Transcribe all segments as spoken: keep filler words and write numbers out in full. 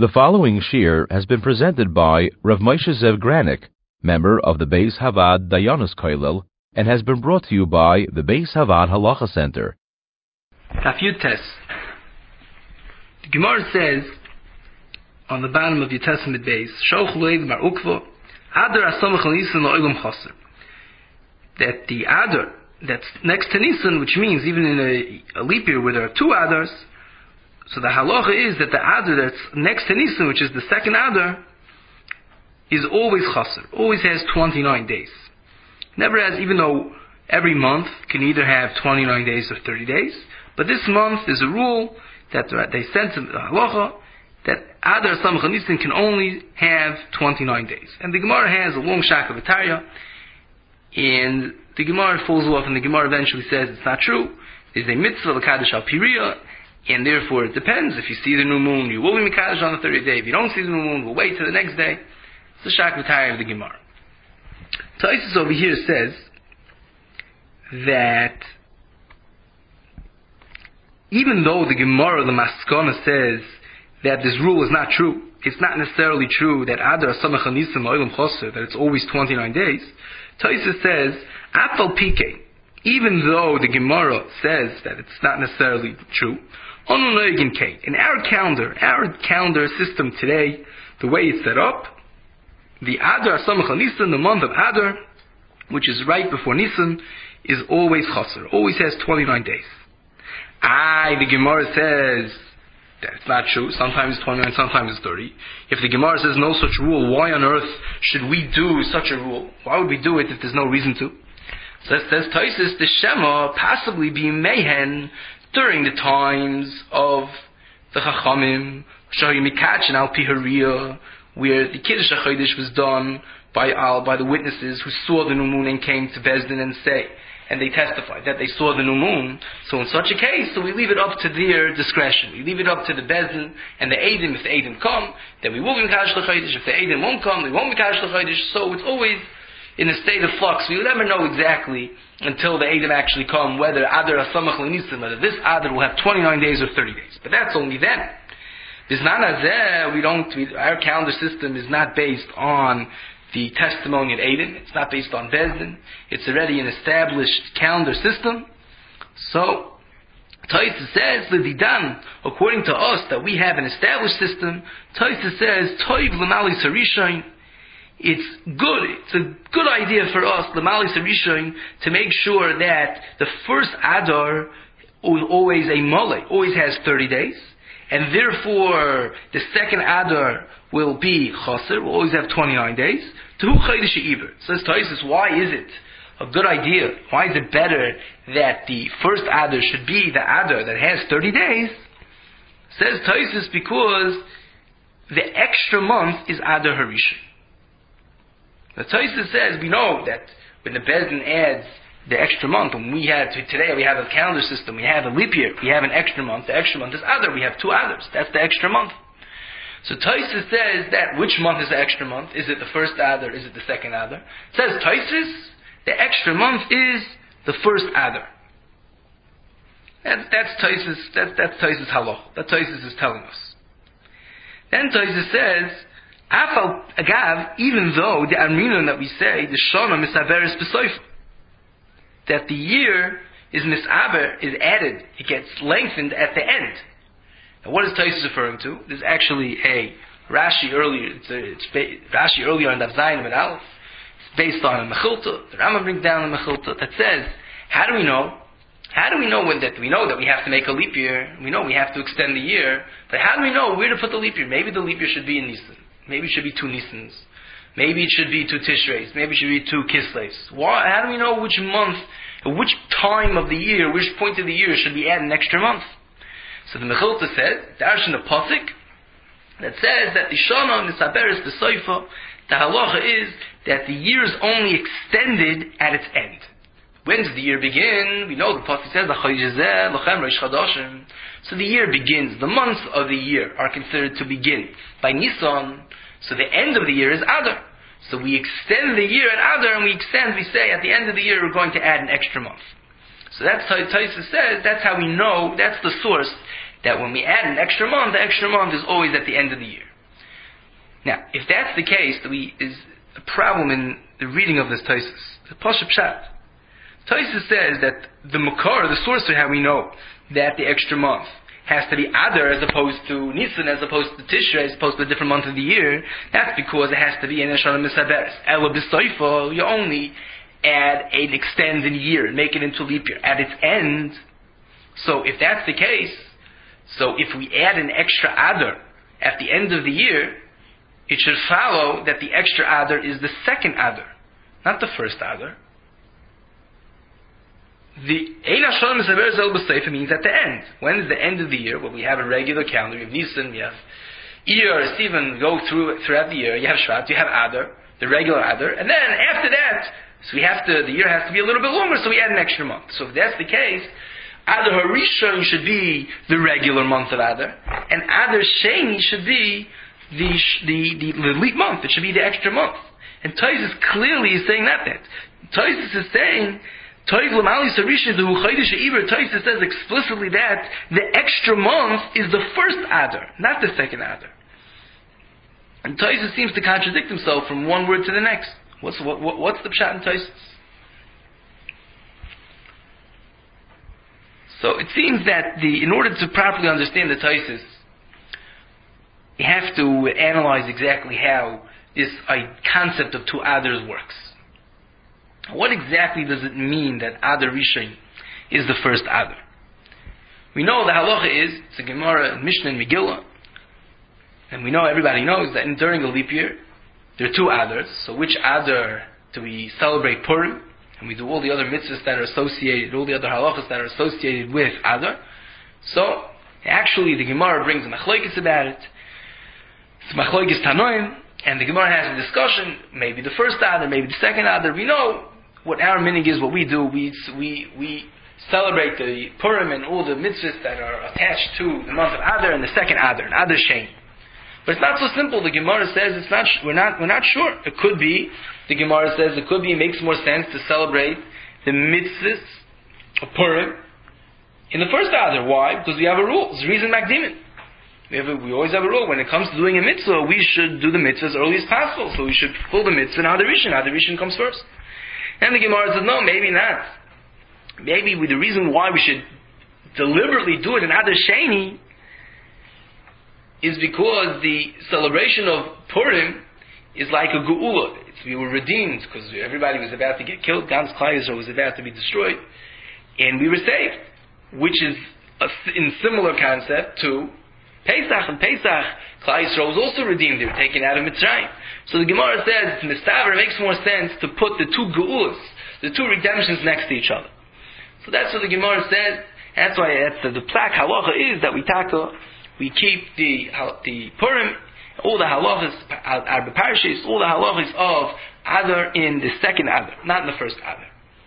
The following shir has been presented by Rav Moshe Zev Granik, member of the Beis Havad Dayanos Kollel, and has been brought to you by the Beis Havad Halacha Center. Daf Yutes. The Gemara says on the bottom of your Testament base, Shoch Loev Mar Ukvo, Adar Asamach Nisan Lo'olam Chaser. That the Adar that's next to Nisan, which means even in a, a leap year where there are two Adars, so the halacha is that the Adar that's next to Nisan, which is the second Adar, is always Chaser, always has twenty-nine days. Never has, even though every month can either have twenty-nine days or thirty days, but this month is a rule that they sent to the halacha that Adar Samach Nisan can only have twenty-nine days. And the Gemara has a long shak of Ataria, and the Gemara falls off, and the Gemara eventually says it's not true. There's a mitzvah, l'kadosh al piriyah, and therefore it depends. If you see the new moon, you will be mekadosh on the thirtieth day. If you don't see the new moon, we'll wait till the next day. It's the shak of Ataria of the Gemara. Taisus over here says that even though the Gemara, the Maskana, says that this rule is not true, it's not necessarily true that Adar Samach Nisan Lo'olam Chaser, that it's always twenty-nine days. Taisus says, Afal Pike, even though the Gemara says that it's not necessarily true, in our calendar, our calendar system today, the way it's set up, the Adar Samach Nisan, the month of Adar, which is right before Nisan, is always Chaser, always has twenty-nine days. Aye, the Gemara says that's not true. Sometimes it's twenty-nine, sometimes it's thirty. If the Gemara says no such rule, why on earth should we do such a rule? Why would we do it if there's no reason to? So it says Taisus, the Shema possibly be mehen during the times of the Chachamim, Shahim Mikach and Al Pihariya, where the Kiddush HaChodesh was done by Al, by the witnesses who saw the new moon and came to Bezdin and say, and they testified that they saw the new moon. So in such a case, so we leave it up to their discretion. We leave it up to the Bezdin and the Eidim. If the Eidim come, then we will be Mekadosh l'Chodesh. If the Eidim won't come, we won't be Mekadosh l'Chodesh. So it's always in a state of flux. We will never know exactly until the Eidim actually come whether Adar Asamach L'Nisan, whether this Adar will have twenty-nine days or thirty days. But that's only then. Bizman Hazeh, we don't, we, our calendar system is not based on the testimony of Eidim. It's not based on Bezdin. It's already an established calendar system. So, Taisus says, L'didan, according to us, that we have an established system, Taisus says, Toiv l'mali sarishain, it's good, it's a good idea for us, l'mali sarishain, to make sure that the first Adar is always a mole, always has thirty days, and therefore the second Adar will be Chaser, will always have twenty-nine days. Tehu Chodesh Iver. Says Taisus, why is it a good idea? Why is it better that the first Adar should be the Adar that has thirty days? Says Taisus, because the extra month is Adar Harishon. The Taisus says, we know that when the Bezdin adds the extra month, when we have, today we have a calendar system, we have a leap year, we have an extra month, the extra month is Adar, we have two Adars, that's the extra month. So Taisus says that which month is the extra month? Is it the first Adar? Is it the second Adar? It says Taisus, the extra month is the first Adar. That, that's Taisus. That, that's Taisus halach. That Taisus is telling us. Then Taisus says, Afal agav, even though the Arminon that we say the Shana misaberes b'soif, that the year is misaber, is added, it gets lengthened at the end. Now, what is Taisus referring to? There's actually a Rashi earlier. It's, a, it's ba- Rashi earlier on Daf Zayin and Aleph. It's based on a Mechilta. The Rambam brings down a Mechilta that says, how do we know? How do we know when that we know that we have to make a leap year? We know we have to extend the year. But how do we know where to put the leap year? Maybe the leap year should be in Nisan. Maybe it should be two Nisans. Maybe it should be two Tishreis. Maybe it should be two Kisleves. Why? How do we know which month, which time of the year, which point of the year should we add an extra month? So the Mechilta said, Darshan a Pasuk, that says that the Shana Misaberes B'Soifa, the halacha is that the year is only extended at its end. When does the year begin? We know the Pasuk says, so the year begins. The months of the year are considered to begin by Nisan, so the end of the year is Adar. So we extend the year at Adar, and we extend, we say, at the end of the year we're going to add an extra month. So that's how Taisus says, that's how we know, that's the source, that when we add an extra month, the extra month is always at the end of the year. Now, if that's the case, there is a problem in the reading of this Tosfos. The Pashup Pshat. Tosfos says that the Makar, the source of how we know that the extra month has to be Adar as opposed to Nisan, as opposed to Tishrei, as opposed to a different month of the year, that's because it has to be in Shana Misaberes. Ela B'Soifo, you only add an extended year and make it into leap year at its end. So if that's the case, so if we add an extra Adar at the end of the year, it should follow that the extra Adar is the second Adar, not the first Adar. The Ein HaShana Misaberes El B'Soifo means at the end. When is the end of the year? Well, we have a regular calendar. We have Nisan, we have Iyar, Sivan, go through throughout the year. You have Shvat, you have Adar, the regular Adar, and then after that, so we have to, the year has to be a little bit longer, so we add an extra month. So if that's the case, Adar Harishon should be the regular month of Adar, and Adar Sheni should be the the the, the leap month. It should be the extra month. And Tosfos clearly is saying that. That Tosfos is saying, Tosfos says explicitly that the extra month is the first Adar, not the second Adar. And Tosfos seems to contradict himself from one word to the next. What's what, what what's the pshat in Tosfos? So it seems that the in order to properly understand the Tosfos, you have to analyze exactly how this uh, concept of two Adars works. What exactly does it mean that Adar Rishon is the first Adar? We know the halacha is, it's a Gemara, Mishnah, and Megillah, and we know, everybody knows that in, during a leap year, there are two Adars. So which Adar do we celebrate Purim? And we do all the other mitzvahs that are associated, all the other halachas that are associated with Adar. So, actually the Gemara brings a machlokes about it. It's machlokes Tanoim, and the Gemara has a discussion, maybe the first Adar, maybe the second Adar. We know what our minig is, what we do. We we we celebrate the Purim and all the mitzvahs that are attached to the month of Adar and the second Adar, and Adar Shein. But it's not so simple. The Gemara says it's not. We're not. We're not sure. It could be. The Gemara says it could be. It makes more sense to celebrate the mitzvahs of Purim in the first Adar. Why? Because we have a rule. It's reason makdimin. We have. A, we always have a rule. When it comes to doing a mitzvah, we should do the mitzvah as early as possible. So we should pull the mitzvah in Adar Rishon. Adar Rishon comes first. And the Gemara says no, maybe not. Maybe with the reason why we should deliberately do it in Adar Sheni is because the celebration of Purim is like a geula. It's, we were redeemed because everybody was about to get killed. Gans Klal Yisrael was about to be destroyed, and we were saved, which is a, in similar concept to Pesach. And Pesach, Klal Yisrael was also redeemed. They were taken out of Mitzrayim. So the Gemara says, Mistaver, it makes more sense to put the two geulas, the two redemptions next to each other. So that's what the Gemara says. That's why that's the, the plak halacha is that we tackle. We keep the the Purim, all the halachas, our parashas, all the halachas of Adar in the second Adar, not in the first Adar.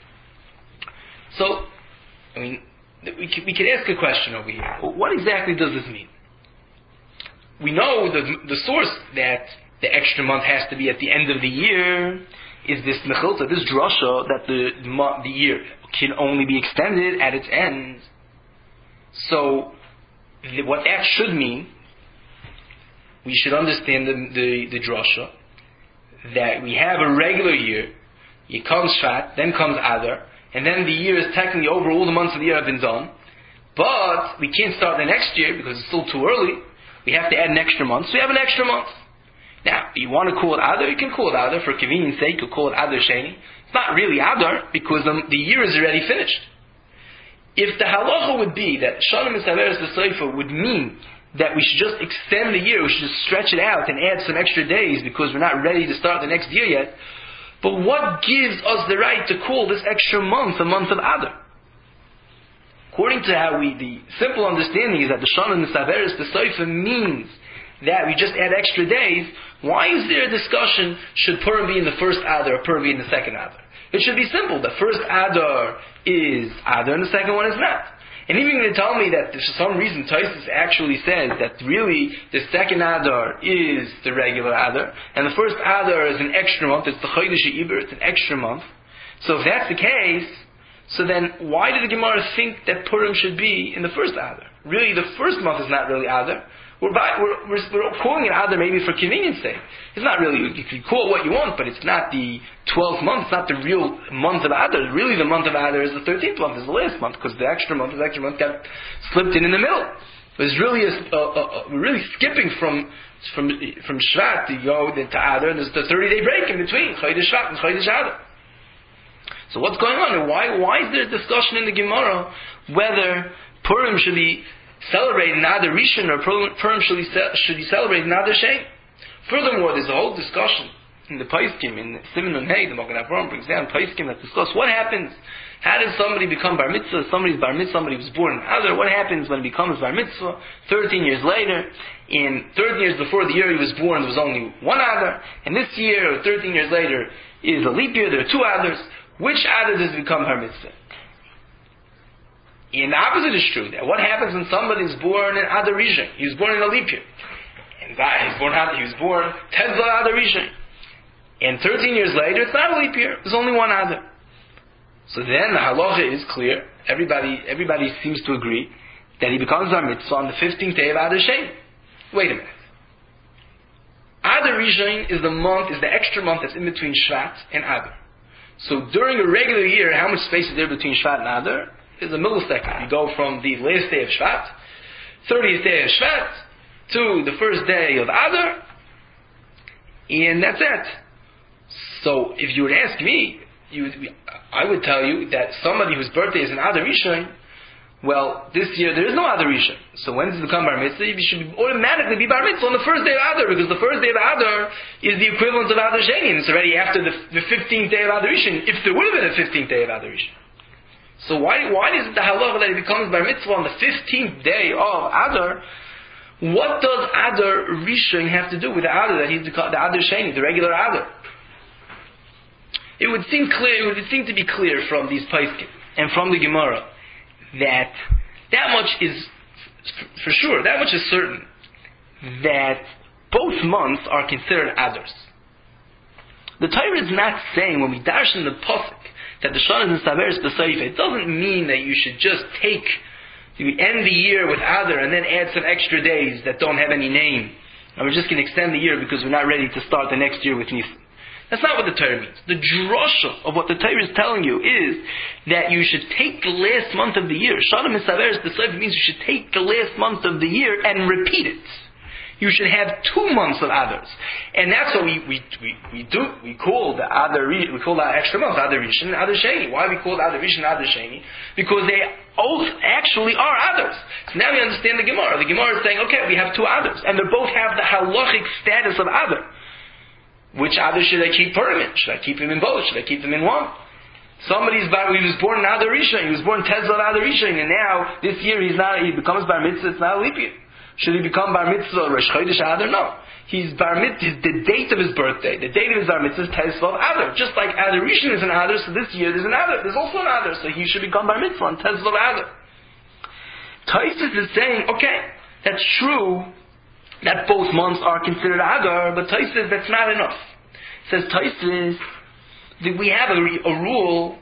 So, I mean, we could, we could ask a question over here. What exactly does this mean? We know the the source that the extra month has to be at the end of the year is this mechilta, this drasha that the the year can only be extended at its end. So, what that should mean, we should understand the, the, the drasha, that we have a regular year, it comes Shvat, then comes Adar, and then the year is technically over, all the months of the year have been done, but we can't start the next year because it's still too early. We have to add an extra month, so we have an extra month. Now, you want to call it Adar, you can call it Adar, for convenience sake, you call it Adar Sheni. It's not really Adar, because the, the year is already finished. If the halacha would be that Shana Misaberes B'Soifo would mean that we should just extend the year, we should just stretch it out and add some extra days because we're not ready to start the next year yet, but what gives us the right to call this extra month a month of Adar? According to how we, the simple understanding is that the Shana Misaberes B'Soifo means that we just add extra days. Why is there a discussion, should Purim be in the first Adar or Purim be in the second Adar? It should be simple. The first Adar is Adar and the second one is not. And even going to tell me that for some reason Tosfos actually says that really the second Adar is the regular Adar and the first Adar is an extra month, it's the Chodesh Iyar, it's an extra month. So if that's the case, so then why did the Gemara think that Purim should be in the first Adar? really the first month is not really Adar. We're, by, we're, we're, we're calling it Adar maybe for convenience sake. It's not really, you can call it what you want, but it's not the twelfth month, it's not the real month of Adar. Really the month of Adar is the thirteenth month, is the last month, because the extra month, the extra month got slipped in in the middle. It's really a, a, a, a, we're really skipping from from from Shvat to go to Adar, and there's the thirty-day break in between Chodesh Shvat and Chodesh Adar. So what's going on? Why why is there a discussion in the Gemara whether Purim should be celebrated in Adar Rishon or Purim should be should be celebrated in Adar Sheni? Furthermore, there's a whole discussion in the Paiskim, in Siman and Hey, the Magen Avraham brings down Paiskim that discuss what happens. How does somebody become bar mitzvah? Somebody's bar mitzvah, somebody was born in Adar. What happens when he becomes bar mitzvah? Thirteen years later, in thirteen years before the year he was born, there was only one Adar, and this year, or thirteen years later, is a leap year. There are two Adars. Which Adar does become bar mitzvah? And the opposite is true. That what happens when somebody is born in Adar Rishon? He was born in a leap year, and he was born he was born Tezla Adar Rishon, and thirteen years later, it's not a leap year. There's only one Adar. So then the halacha is clear. Everybody, everybody seems to agree that he becomes bar mitzvah on the fifteenth day of Adar Sheni. Wait a minute. Adar Rishon is the month, is the extra month that's in between Shvat and Adar. So during a regular year, how much space is there between Shvat and Adar? Is a millisecond. You go from the last day of Shvat, thirtieth day of Shvat, to the first day of Adar, and that's it. So if you would ask me, you would, I would tell you that somebody whose birthday is in Adar Rishon, well, this year there is no Adar Rishon. So when does it become bar mitzvah? You should automatically be bar mitzvah on the first day of Adar, because the first day of Adar is the equivalent of Adar Sheni, and it's already after the, the fifteenth day of Adar Rishon, if there would have been a fifteenth day of Adar Rishon. So why why is it the halacha that it becomes bar mitzvah on the fifteenth day of Adar? What does Adar Rishon have to do with the Adar that he's the, the Adar Sheni, the regular Adar? It would seem clear. It would seem to be clear from these Paiskim and from the Gemara that that much is for sure. That much is certain that both months are considered Adars. The Torah is not saying when we dash in the pasuk that the Shana is in Saveris B'Seifa, it doesn't mean that you should just take, you end the year with Adar and then add some extra days that don't have any name, and we're just going to extend the year because we're not ready to start the next year with Nisan. That's not what the Torah means. The drasha of what the Torah is telling you is that you should take the last month of the year. Shana Misaveris B'Seifa means you should take the last month of the year and repeat it. You should have two months of Adars, and that's what we we we, we do. We call the Adar we call that extra month Adar Rishon and Adar Sheni. Why we call it Adar Rishon and Adar Sheni? Because they both actually are Adars. So now we understand the Gemara. The Gemara is saying, okay, we have two Adars, and they both have the halachic status of Adar. Which Adar should I keep Purim? Should I keep him in both? Should I keep him in one? Somebody's bar, he was born in Adar Rishon. He was born Tezla Adar Rishon, and now this year he's not. He becomes bar mitzvah. It's not a leap year. Should he become bar mitzvah Rosh Chodesh Adar? No. He's bar mitzvah, the date of his birthday, the date of his bar mitzvah is Tezvav Adar. Just like Adar Rishon is an Adar, so this year there's an Adar. There's also an Adar, so he should become bar mitzvah on Tezvav Adar. Taisus is saying, okay, that's true that both months are considered Adar, but Taisus says that's not enough. Says Taisus that we have a, a rule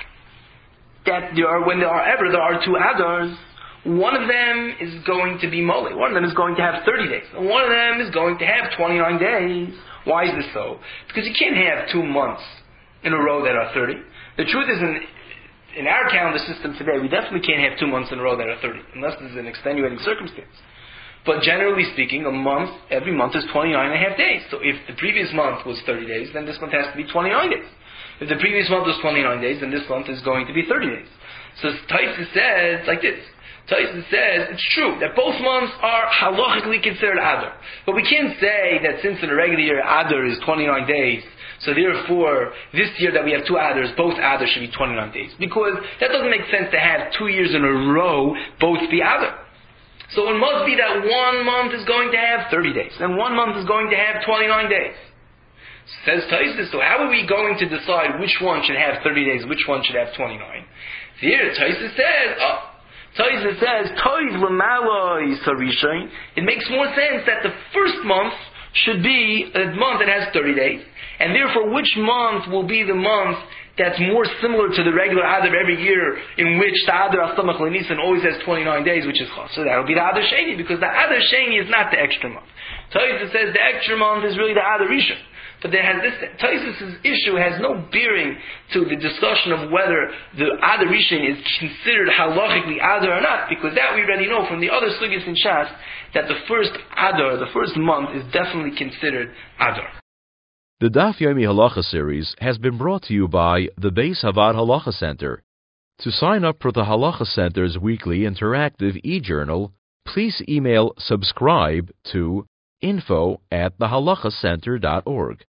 that there are, when there are ever there are two Adars, one of them is going to be Mole. One of them is going to have thirty days. And one of them is going to have twenty-nine days. Why is this so? Because you can't have two months in a row that are thirty. The truth is, in, in our calendar system today, we definitely can't have two months in a row that are thirty, unless there's an extenuating circumstance. But generally speaking, a month, every month is twenty-nine and a half days. So if the previous month was thirty days, then this month has to be twenty-nine days. If the previous month was twenty-nine days, then this month is going to be thirty days. So Taisus says like this. Taisus says it's true that both months are halachically considered Adar, but we can't say that since in a regular year Adar is twenty-nine days, so therefore this year that we have two Adars, both Adar should be twenty-nine days, because that doesn't make sense to have two years in a row both be Adar. So it must be that one month is going to have thirty days, and one month is going to have twenty-nine days. Says Taisus, so how are we going to decide which one should have thirty days, which one should have twenty-nine? Here Taisus says, oh. Taisus says, Toiv l'maloi sarishain. It makes more sense that the first month should be a month that has thirty days, and therefore which month will be the month that's more similar to the regular Adar every year, in which the Adar Asamach L'Nisan always has twenty-nine days, which is Chas. So that will be the Adar Sheni, because the Adar Sheni is not the extra month. Tosfos says the extra month is really the Adar Rishon. But there has this, Tosfos' issue has no bearing to the discussion of whether the Adar Rishon is considered halachically Adar or not, because that we already know from the other sugis in Shas, that the first Adar, the first month, is definitely considered Adar. The Daf Yomi Halacha series has been brought to you by the Beis Havad Halacha Center. To sign up for the Halacha Center's weekly interactive e-journal, please email subscribe to info at the halacha center dot org.